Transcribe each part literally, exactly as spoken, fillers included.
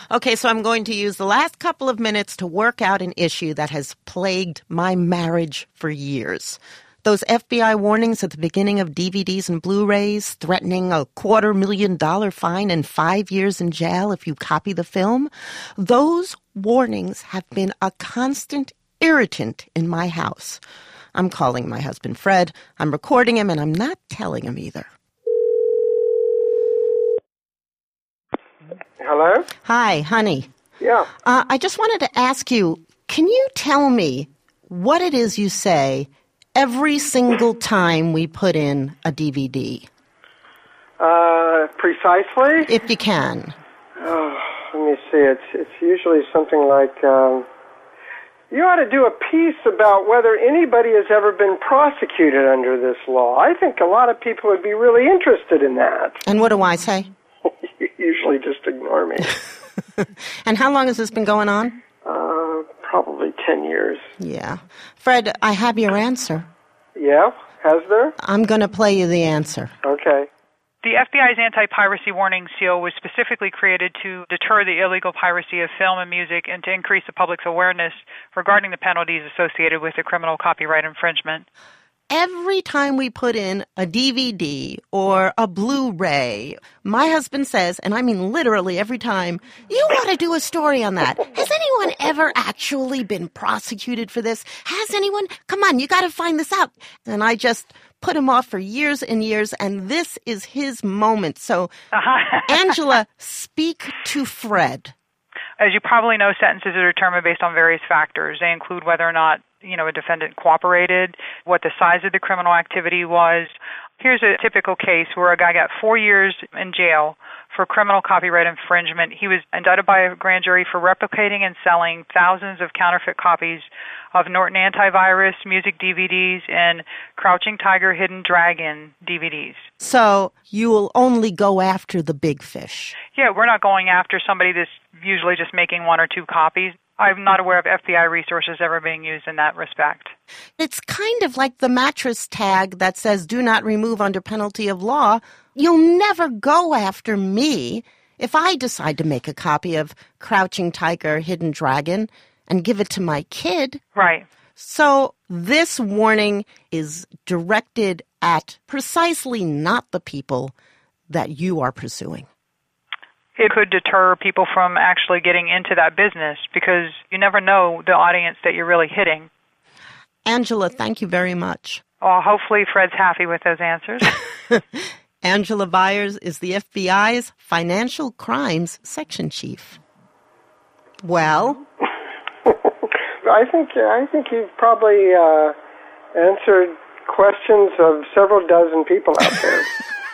Okay, so I'm going to use the last couple of minutes to work out an issue that has plagued my marriage for years. Those F B I warnings at the beginning of D V Ds and Blu-rays threatening a quarter million dollar fine and five years in jail if you copy the film, those warnings have been a constant irritant in my house. I'm calling my husband Fred, I'm recording him, and I'm not telling him either. Hello? Hi, honey. Yeah. Uh, I just wanted to ask you, can you tell me what it is you say every single time we put in a D V D? Uh, precisely? If you can. Oh, let me see. It's it's usually something like, um, you ought to do a piece about whether anybody has ever been prosecuted under this law. I think a lot of people would be really interested in that. And what do I say? You usually just ignore me. And how long has this been going on? Uh, probably ten years. Yeah. Fred, I have your answer. Yeah? Has there? I'm going to play you the answer. Okay. The F B I's anti-piracy warning seal was specifically created to deter the illegal piracy of film and music and to increase the public's awareness regarding the penalties associated with the criminal copyright infringement. Every time we put in a D V D or a Blu-ray, my husband says, and I mean literally every time, you ought to do a story on that. Has anyone ever actually been prosecuted for this? Has anyone? Come on, you got to find this out. And I just put him off for years and years, and this is his moment. So, uh-huh. Angela, speak to Fred. As you probably know, sentences are determined based on various factors. They include whether or not, you know, a defendant cooperated, what the size of the criminal activity was. Here's a typical case where a guy got four years in jail for criminal copyright infringement. He was indicted by a grand jury for replicating and selling thousands of counterfeit copies of Norton Antivirus music D V Ds and Crouching Tiger, Hidden Dragon D V Ds. So you will only go after the big fish. Yeah, we're not going after somebody that's usually just making one or two copies. I'm not aware of F B I resources ever being used in that respect. It's kind of like the mattress tag that says do not remove under penalty of law. You'll never go after me if I decide to make a copy of Crouching Tiger, Hidden Dragon and give it to my kid. Right. So this warning is directed at precisely not the people that you are pursuing. It could deter people from actually getting into that business because you never know the audience that you're really hitting. Angela, thank you very much. Well, hopefully Fred's happy with those answers. Angela Byers is the F B I's Financial Crimes Section Chief. Well? I think I think you've probably uh, answered questions of several dozen people out there.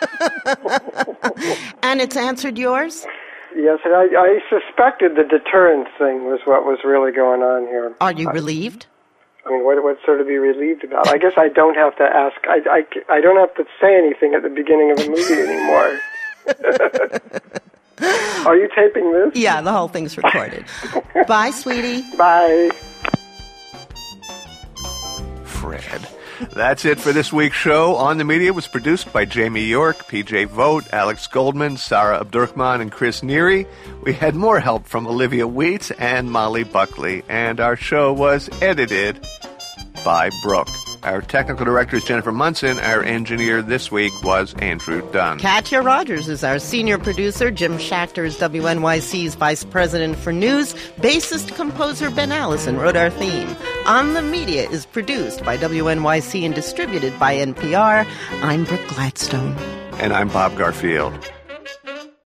And it's answered yours? Yes, and I, I suspected the deterrence thing was what was really going on here. Are you relieved? I mean, what what's there to be relieved about? I guess I don't have to ask. I, I, I don't have to say anything at the beginning of a movie anymore. Are you taping this? Yeah, the whole thing's recorded. Bye, sweetie. Bye. Fred. That's it for this week's show. On the Media was produced by Jamie York, P J Vogt, Alex Goldman, Sarah Abdurrahman, and Chris Neary. We had more help from Olivia Wheat and Molly Buckley, and our show was edited by Brooke. Our technical director is Jennifer Munson. Our engineer this week was Andrew Dunn. Katya Rogers is our senior producer. Jim Schachter is W N Y C's vice president for news. Bassist composer Ben Allison wrote our theme. On the Media is produced by W N Y C and distributed by N P R. I'm Brooke Gladstone. And I'm Bob Garfield.